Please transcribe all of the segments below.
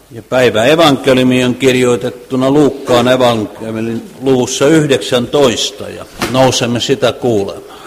Ja päivän evankeliumi on kirjoitettuna Luukkaan evankeliumin luvussa 19 ja nousemme sitä kuulemaan.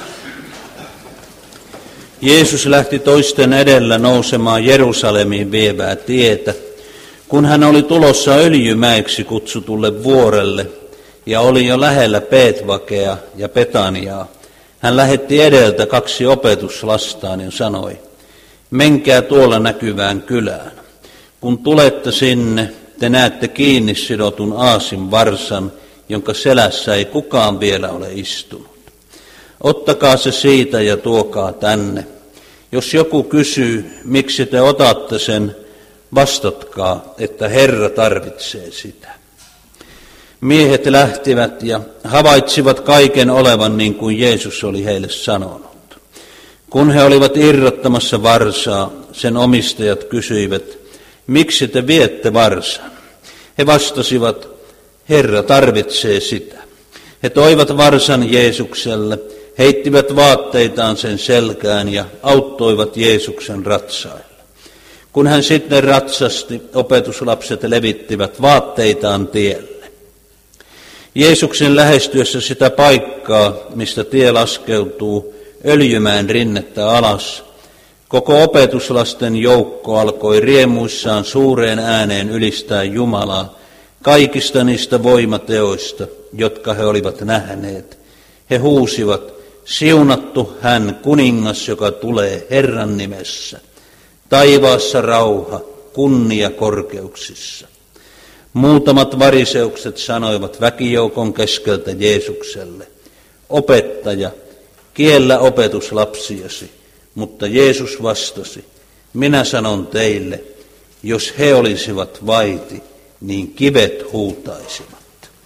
Jeesus lähti toisten edellä nousemaan Jerusalemiin vievää tietä, kun hän oli tulossa Öljymäeksi kutsutulle vuorelle ja oli jo lähellä Beetvakea ja Betaniaa. Hän lähetti edeltä 2 opetuslastaan ja sanoi, menkää tuolla näkyvään kylään. Kun tulette sinne, te näette kiinni sidotun aasin varsan, jonka selässä ei kukaan vielä ole istunut. Ottakaa se siitä ja tuokaa tänne. Jos joku kysyy, miksi te otatte sen, vastatkaa, että Herra tarvitsee sitä. Miehet lähtivät ja havaitsivat kaiken olevan niin kuin Jeesus oli heille sanonut. Kun he olivat irrottamassa varsaa, sen omistajat kysyivät, miksi te viette varsan? He vastasivat, Herra tarvitsee sitä. He toivat varsan Jeesukselle, heittivät vaatteitaan sen selkään ja auttoivat Jeesuksen ratsailla. Kun hän sitten ratsasti, opetuslapset levittivät vaatteitaan tielle. Jeesuksen lähestyessä sitä paikkaa, mistä tie laskeutuu Öljymäen rinnettä alas, koko opetuslasten joukko alkoi riemuissaan suureen ääneen ylistää Jumalaa kaikista niistä voimateoista, jotka he olivat nähneet. He huusivat, siunattu hän kuningas, joka tulee Herran nimessä. Taivaassa rauha, kunnia korkeuksissa. Muutamat variseukset sanoivat väkijoukon keskeltä Jeesukselle, opettaja, kiellä opetuslapsiasi. Mutta Jeesus vastasi, minä sanon teille, jos he olisivat vaiti, niin kivet huutaisivat.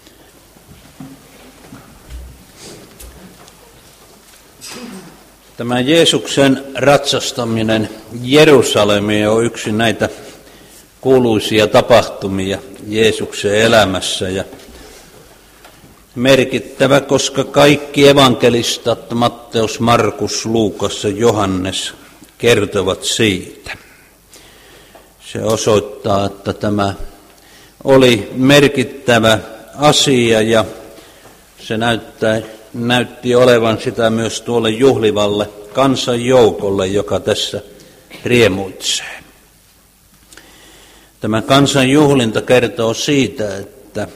Tämä Jeesuksen ratsastaminen Jerusalemiin on yksi näitä kuuluisia tapahtumia Jeesuksen elämässä ja merkittävä, koska kaikki evankelistat, Matteus, Markus, Luukas ja Johannes, kertovat siitä. Se osoittaa, että tämä oli merkittävä asia ja se näytti olevan sitä myös tuolle juhlivalle kansanjoukolle, joka tässä riemuitsee. Tämä kansanjuhlinta kertoo siitä, että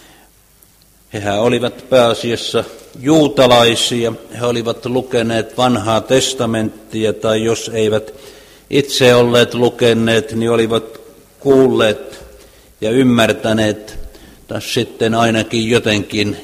hehän olivat pääasiassa juutalaisia, he olivat lukeneet vanhaa testamenttia, tai jos eivät itse olleet lukeneet, niin olivat kuulleet ja ymmärtäneet, tai sitten ainakin jotenkin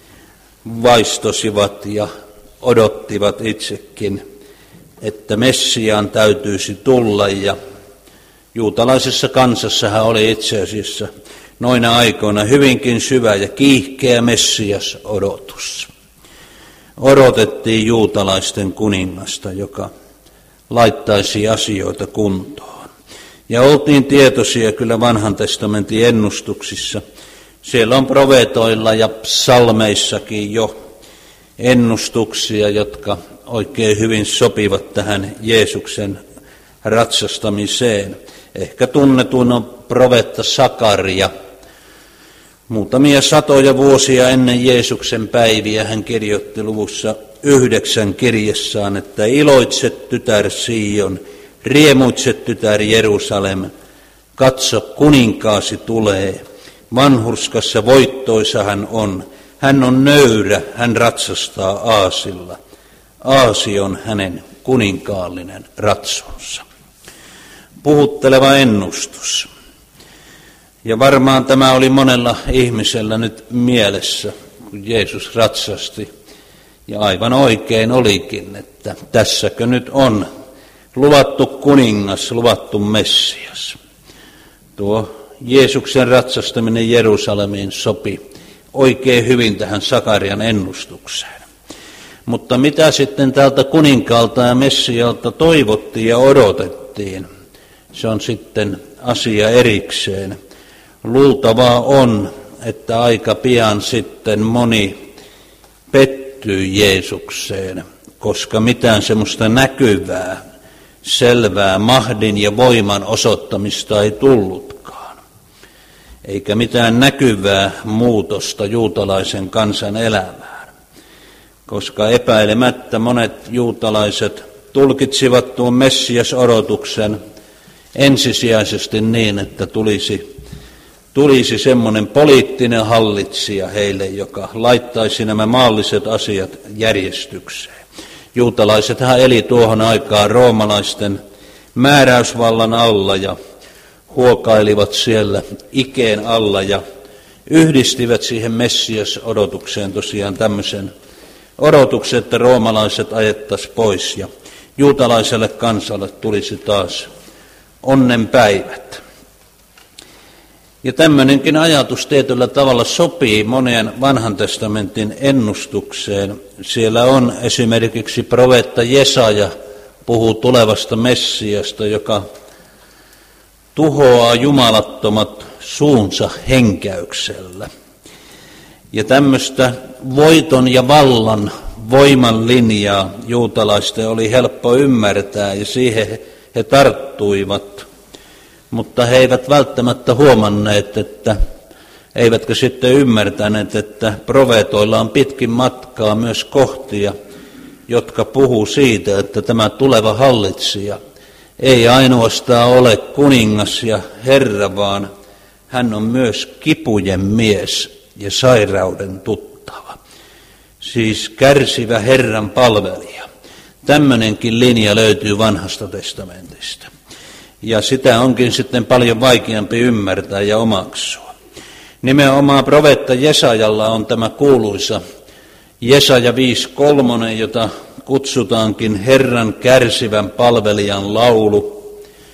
vaistosivat ja odottivat itsekin, että Messiaan täytyisi tulla, ja juutalaisessa kansassahan oli itse asiassa noina aikoina hyvinkin syvä ja kiihkeä Messias-odotus. Odotettiin juutalaisten kuningasta, joka laittaisi asioita kuntoon. Ja oltiin tietoisia kyllä vanhan testamentin ennustuksissa. Siellä on profeetoilla ja psalmeissakin jo ennustuksia, jotka oikein hyvin sopivat tähän Jeesuksen ratsastamiseen. Ehkä tunnetun on profeetta Sakaria. Muutamia satoja vuosia ennen Jeesuksen päiviä hän kirjoitti luvussa 9 kirjassaan, että iloitse tytär Sion, riemuitse tytär Jerusalem, katso kuninkaasi tulee, vanhurskassa voittoisa hän on nöyrä, hän ratsastaa aasilla, aasi on hänen kuninkaallinen ratsonsa. Puhutteleva ennustus. Ja varmaan tämä oli monella ihmisellä nyt mielessä, kun Jeesus ratsasti. Ja aivan oikein olikin, että tässäkö nyt on luvattu kuningas, luvattu Messias. Tuo Jeesuksen ratsastaminen Jerusalemiin sopi oikein hyvin tähän Sakarian ennustukseen. Mutta mitä sitten tältä kuninkaalta ja Messialta toivottiin ja odotettiin, se on sitten asia erikseen. Luultavaa on, että aika pian sitten moni pettyy Jeesukseen, koska mitään semmoista näkyvää, selvää mahdin ja voiman osoittamista ei tullutkaan. eikä mitään näkyvää muutosta juutalaisen kansan elämään, koska epäilemättä monet juutalaiset tulkitsivat tuon Messias-odotuksen ensisijaisesti niin, että tulisi semmoinen poliittinen hallitsija heille, joka laittaisi nämä maalliset asiat järjestykseen. Juutalaisethan eli tuohon aikaan roomalaisten määräysvallan alla ja huokailivat siellä ikeen alla ja yhdistivät siihen Messias-odotukseen tosiaan tämmöisen odotuksen, että roomalaiset ajettaisiin pois ja juutalaiselle kansalle tulisi taas onnenpäivät. Ja tämmöinenkin ajatus tietyllä tavalla sopii moneen vanhan testamentin ennustukseen. Siellä on esimerkiksi profeetta Jesaja puhuu tulevasta Messiasta, joka tuhoaa jumalattomat suunsa henkäyksellä. Ja tämmöistä voiton ja vallan voiman linjaa juutalaisten oli helppo ymmärtää ja siihen he tarttuivat, mutta he eivät välttämättä huomanneet, eivätkä sitten ymmärtäneet, että profeetoilla on pitkin matkaa myös kohtia, jotka puhuu siitä, että tämä tuleva hallitsija ei ainoastaan ole kuningas ja herra, vaan hän on myös kipujen mies ja sairauden tuttava. Siis kärsivä Herran palvelija. Tämmöinenkin linja löytyy vanhasta testamentista. Ja sitä onkin sitten paljon vaikeampi ymmärtää ja omaksua. Nimenomaan profeetta Jesajalla on tämä kuuluisa Jesaja 5.3, jota kutsutaankin Herran kärsivän palvelijan laulu,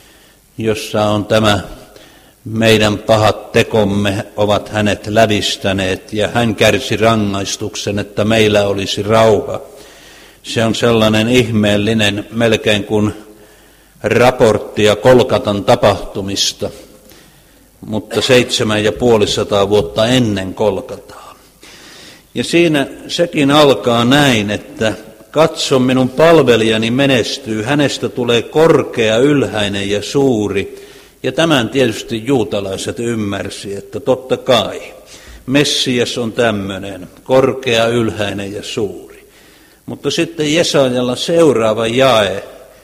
jossa on tämä meidän pahat tekomme ovat hänet lävistäneet ja hän kärsi rangaistuksen, että meillä olisi rauha. Se on sellainen ihmeellinen melkein kuin raporttia Kolkatan tapahtumista, mutta 750 vuotta ennen Kolkataa. Ja siinä sekin alkaa näin, että katso minun palvelijani menestyy, hänestä tulee korkea, ylhäinen ja suuri. Ja tämän tietysti juutalaiset ymmärsi, että totta kai Messias on tämmöinen, korkea, ylhäinen ja suuri. Mutta sitten Jesajalla seuraava jae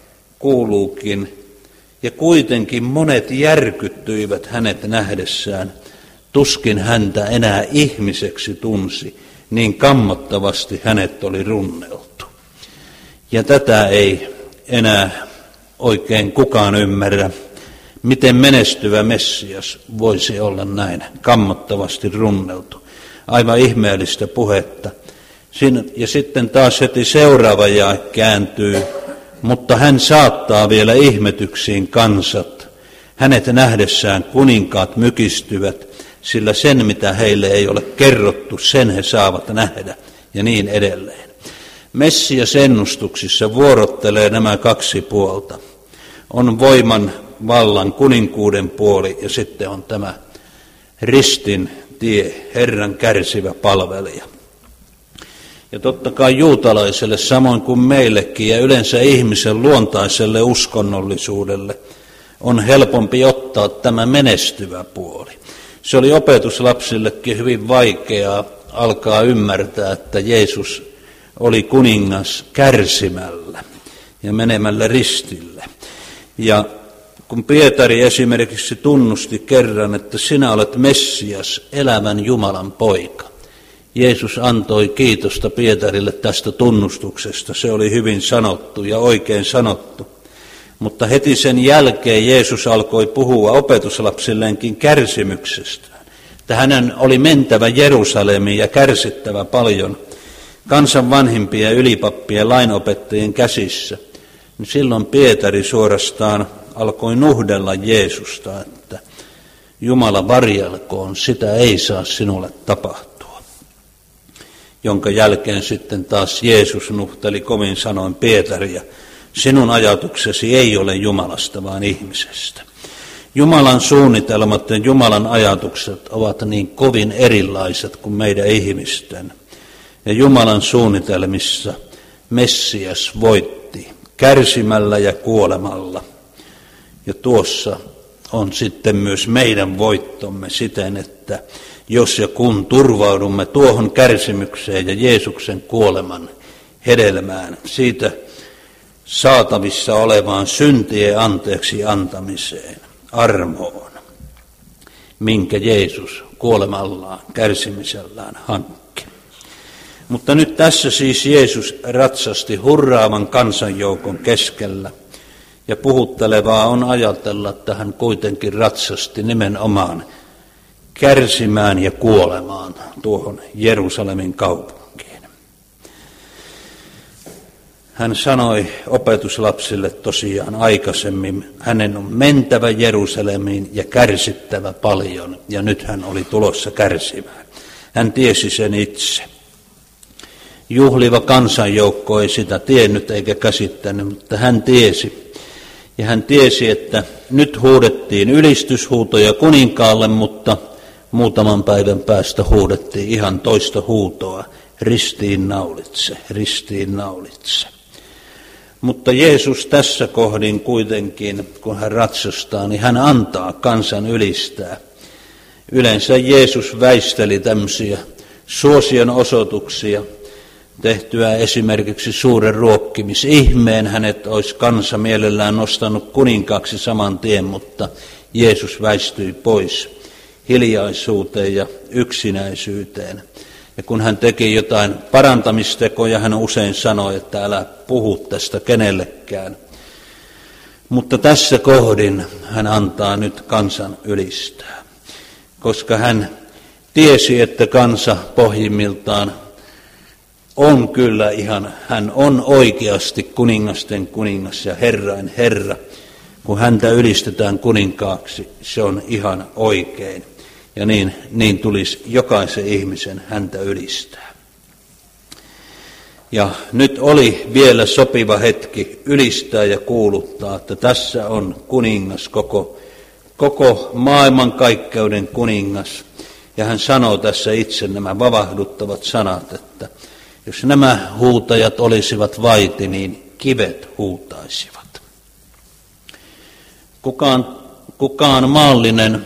kuuluukin, ja kuitenkin monet järkyttyivät hänet nähdessään, tuskin häntä enää ihmiseksi tunsi, niin kammottavasti hänet oli runneltu. Ja tätä ei enää oikein kukaan ymmärrä, miten menestyvä Messias voisi olla näin kammottavasti runneltu. Aivan ihmeellistä puhetta. Ja sitten taas heti seuraava jae kääntyy, mutta hän saattaa vielä ihmetyksiin kansat. Hänet nähdessään kuninkaat mykistyvät, sillä sen mitä heille ei ole kerrottu, sen he saavat nähdä ja niin edelleen. Messias ennustuksissa vuorottelee nämä kaksi puolta. On voiman, vallan, kuninkuuden puoli ja sitten on tämä ristin tie, Herran kärsivä palvelija. Ja totta kai juutalaiselle samoin kuin meillekin ja yleensä ihmisen luontaiselle uskonnollisuudelle on helpompi ottaa tämä menestyvä puoli. Se oli opetuslapsillekin hyvin vaikeaa alkaa ymmärtää, että Jeesus oli kuningas kärsimällä ja menemällä ristille. Ja kun Pietari esimerkiksi tunnusti kerran, että sinä olet Messias, elävän Jumalan poika. Jeesus antoi kiitosta Pietarille tästä tunnustuksesta. Se oli hyvin sanottu ja oikein sanottu. Mutta heti sen jälkeen Jeesus alkoi puhua opetuslapsilleenkin kärsimyksestään. Että hänen oli mentävä Jerusalemiin ja kärsittävä paljon kansan vanhimpien ylipappien lainopettajien käsissä. Niin silloin Pietari suorastaan alkoi nuhdella Jeesusta, että Jumala varjelkoon, sitä ei saa sinulle tapahtua. Jonka jälkeen sitten taas Jeesus nuhteli kovin sanoin Pietaria, sinun ajatuksesi ei ole Jumalasta, vaan ihmisestä. Jumalan suunnitelmat ja Jumalan ajatukset ovat niin kovin erilaiset kuin meidän ihmisten. Ja Jumalan suunnitelmissa Messias voitti kärsimällä ja kuolemalla. Ja tuossa on sitten myös meidän voittomme siten, että jos ja kun turvaudumme tuohon kärsimykseen ja Jeesuksen kuoleman hedelmään, siitä saatavissa olevaan syntien anteeksi antamiseen, armoon, minkä Jeesus kuolemallaan, kärsimisellään hankki. Mutta nyt tässä siis Jeesus ratsasti hurraavan kansanjoukon keskellä, ja puhuttelevaa on ajatella, että hän kuitenkin ratsasti nimenomaan kärsimään ja kuolemaan tuohon Jerusalemin kaupunkiin. Hän sanoi opetuslapsille tosiaan aikaisemmin, hänen on mentävä Jerusalemiin ja kärsittävä paljon, ja nyt hän oli tulossa kärsimään. Hän tiesi sen itse. Juhliva kansanjoukko ei sitä tiennyt eikä käsittänyt, mutta hän tiesi. Ja hän tiesi, että nyt huudettiin ylistyshuutoja kuninkaalle, mutta muutaman päivän päästä huudettiin ihan toista huutoa, ristiin naulitse, ristiin naulitse. Mutta Jeesus tässä kohdin kuitenkin, kun hän ratsastaa, niin hän antaa kansan ylistää. Yleensä Jeesus väisteli tämmöisiä suosion osoituksia, tehtyä esimerkiksi suuren ruokkimisihmeen. Hänet olisi kansa mielellään nostanut kuninkaaksi saman tien, mutta Jeesus väistyi pois hiljaisuuteen ja yksinäisyyteen. Ja kun hän teki jotain parantamistekoja, hän usein sanoi, että älä puhu tästä kenellekään. Mutta tässä kohdin hän antaa nyt kansan ylistää, koska hän tiesi, että kansa pohjimmiltaan on kyllä hän on oikeasti kuningasten kuningas ja Herrain Herra. Kun häntä ylistetään kuninkaaksi, se on ihan oikein. Ja niin tulisi jokaisen ihmisen häntä ylistää. Ja nyt oli vielä sopiva hetki ylistää ja kuuluttaa, että tässä on kuningas, koko maailmankaikkeuden kuningas. Ja hän sanoo tässä itse nämä vavahduttavat sanat, että jos nämä huutajat olisivat vaiti, niin kivet huutaisivat. Kukaan maallinen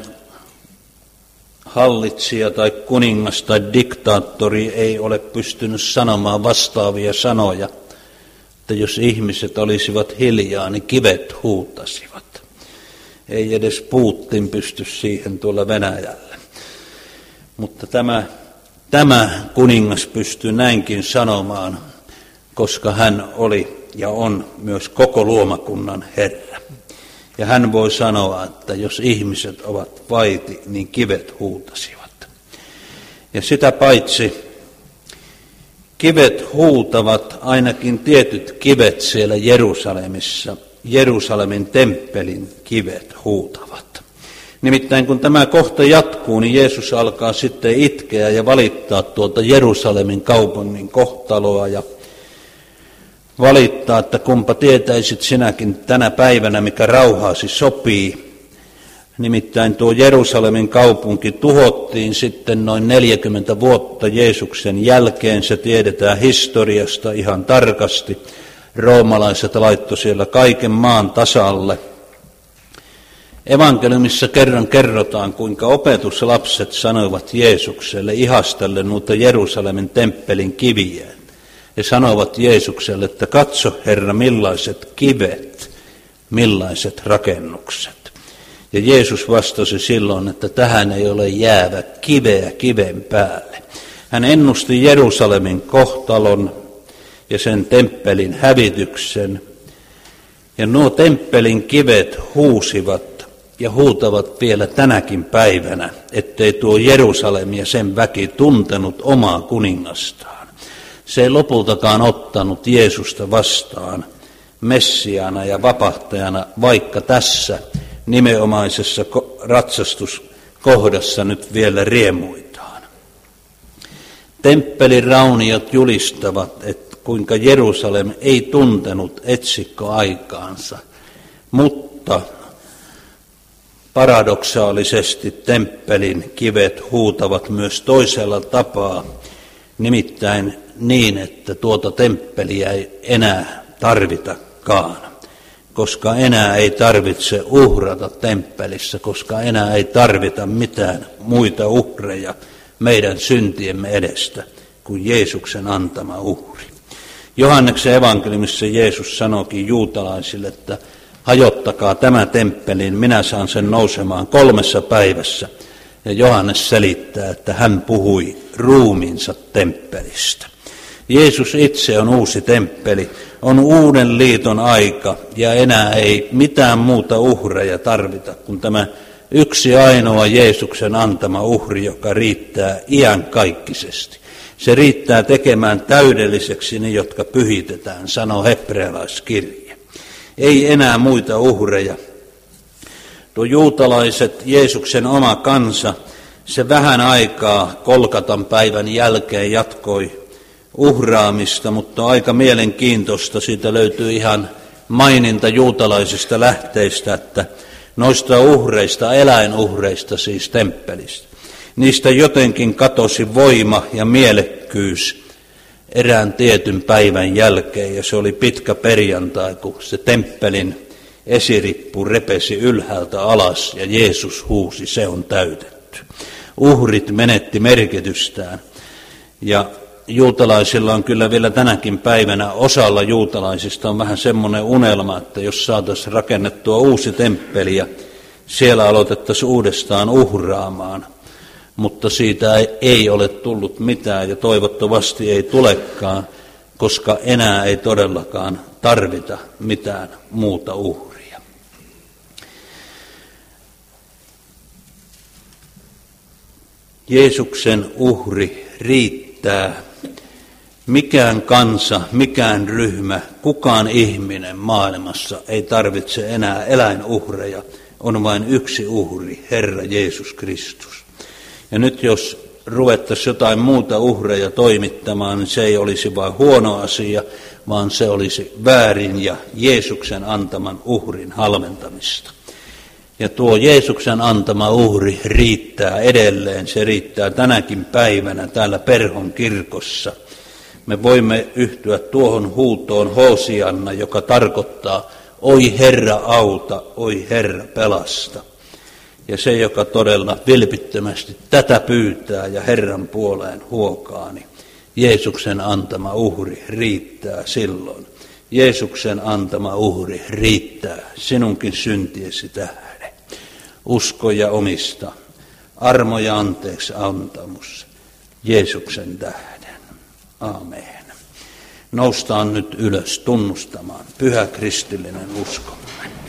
hallitsija tai kuningas tai diktaattori ei ole pystynyt sanomaan vastaavia sanoja, että jos ihmiset olisivat hiljaa, niin kivet huutasivat. Ei edes Putin pysty siihen tuolla Venäjällä. Mutta tämä kuningas pystyy näinkin sanomaan, koska hän oli ja on myös koko luomakunnan Herra. Ja hän voi sanoa, että jos ihmiset ovat vaiti, niin kivet huutasivat. Ja sitä paitsi kivet huutavat, ainakin tietyt kivet siellä Jerusalemissa, Jerusalemin temppelin kivet huutavat. Nimittäin kun tämä kohta jatkuu, niin Jeesus alkaa sitten itkeä ja valittaa tuolta Jerusalemin kaupungin kohtaloa ja valittaa, että kumpa tietäisit sinäkin tänä päivänä, mikä rauhaasi sopii. Nimittäin tuo Jerusalemin kaupunki tuhottiin sitten noin 40 vuotta Jeesuksen jälkeen. Se tiedetään historiasta ihan tarkasti. Roomalaiset laittoi siellä kaiken maan tasalle. Evankeliumissa kerrotaan, kuinka opetuslapset sanoivat Jeesukselle ihastellen noita Jerusalemin temppelin kiviä. He sanovat Jeesukselle, että katso Herra, millaiset kivet, millaiset rakennukset. Ja Jeesus vastasi silloin, että tähän ei ole jäävä kiveä kiven päälle. Hän ennusti Jerusalemin kohtalon ja sen temppelin hävityksen. Ja nuo temppelin kivet huusivat ja huutavat vielä tänäkin päivänä, ettei tuo Jerusalem ja sen väki tuntenut omaa kuningastaan. Se ei lopultakaan ottanut Jeesusta vastaan Messiaana ja vapahtajana, vaikka tässä nimenomaisessa ratsastuskohdassa nyt vielä riemuitaan. Temppelin rauniot julistavat, että kuinka Jerusalem ei tuntenut etsikkoaikaansa, mutta paradoksaalisesti temppelin kivet huutavat myös toisella tapaa, nimittäin niin, että tuota temppeliä ei enää tarvitakaan. koska enää ei tarvitse uhrata temppelissä, koska enää ei tarvita mitään muita uhreja meidän syntiemme edestä kuin Jeesuksen antama uhri. Johanneksen evankeliumissa Jeesus sanoikin juutalaisille, että hajottakaa tämä temppeliin, minä saan sen nousemaan 3 päivässä. Ja Johannes selittää, että hän puhui ruumiinsa temppelistä. Jeesus itse on uusi temppeli, on uuden liiton aika ja enää ei mitään muuta uhreja tarvita kuin tämä yksi ainoa Jeesuksen antama uhri, joka riittää iankaikkisesti. Se riittää tekemään täydelliseksi ne, jotka pyhitetään, sanoo hebrealaiskirje. Ei enää muita uhreja. Tuo juutalaiset, Jeesuksen oma kansa, se vähän aikaa Kolkatan päivän jälkeen jatkoi uhraamista, mutta aika mielenkiintoista. Siitä löytyy ihan maininta juutalaisista lähteistä, että noista uhreista, eläinuhreista siis temppelistä, niistä jotenkin katosi voima ja mielekkyys erään tietyn päivän jälkeen, ja se oli pitkä perjantai, kun se temppelin esirippu repesi ylhäältä alas ja Jeesus huusi, se on täytetty. Uhrit menetti merkitystään, ja juutalaisilla on kyllä vielä tänäkin päivänä, osalla juutalaisista on vähän semmoinen unelma, että jos saataisiin rakennettua uusi temppeli ja siellä aloitettaisiin uudestaan uhraamaan, mutta siitä ei ole tullut mitään ja toivottavasti ei tulekaan, koska enää ei todellakaan tarvita mitään muuta uhria. Jeesuksen uhri riittää. Mikään kansa, mikään ryhmä, kukaan ihminen maailmassa ei tarvitse enää eläinuhreja, on vain yksi uhri, Herra Jeesus Kristus. Ja nyt jos ruvettaisiin jotain muuta uhreja toimittamaan, niin se ei olisi vain huono asia, vaan se olisi väärin ja Jeesuksen antaman uhrin halventamista. Ja tuo Jeesuksen antama uhri riittää edelleen, se riittää tänäkin päivänä täällä Perhon kirkossa. Me voimme yhtyä tuohon huutoon Hosianna, joka tarkoittaa, oi Herra auta, oi Herra pelasta. Ja se, joka todella vilpittömästi tätä pyytää ja Herran puoleen huokaa, niin Jeesuksen antama uhri riittää silloin. Jeesuksen antama uhri riittää sinunkin syntiesi tähden. Usko ja omista, armo ja anteeksi antamus Jeesuksen tähden. Aamen. Noustaan nyt ylös tunnustamaan pyhä kristillinen uskomme.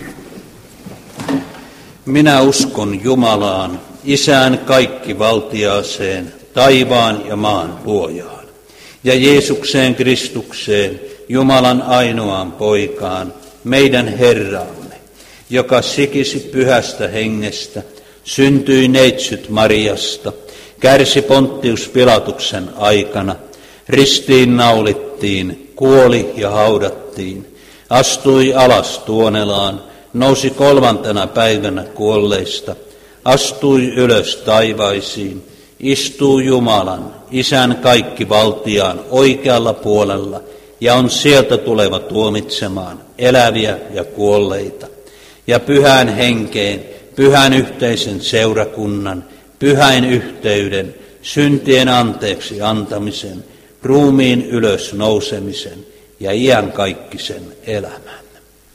Minä uskon Jumalaan, Isään kaikkivaltiaaseen, taivaan ja maan luojaan, ja Jeesukseen Kristukseen, Jumalan ainoaan poikaan, meidän Herramme, joka sikisi pyhästä hengestä, syntyi neitsyt Mariasta, kärsi Pontius Pilatuksen aikana, ristiin naulittiin, kuoli ja haudattiin, astui alas Tuonelaan, nousi 3. päivänä kuolleista, astui ylös taivaisiin, istuu Jumalan, Isän kaikkivaltiaan oikealla puolella ja on sieltä tuleva tuomitsemaan eläviä ja kuolleita. Ja pyhän henkeen, pyhän yhteisen seurakunnan, pyhäin yhteyden, syntien anteeksi antamisen, ruumiin ylös nousemisen ja iankaikkisen elämän.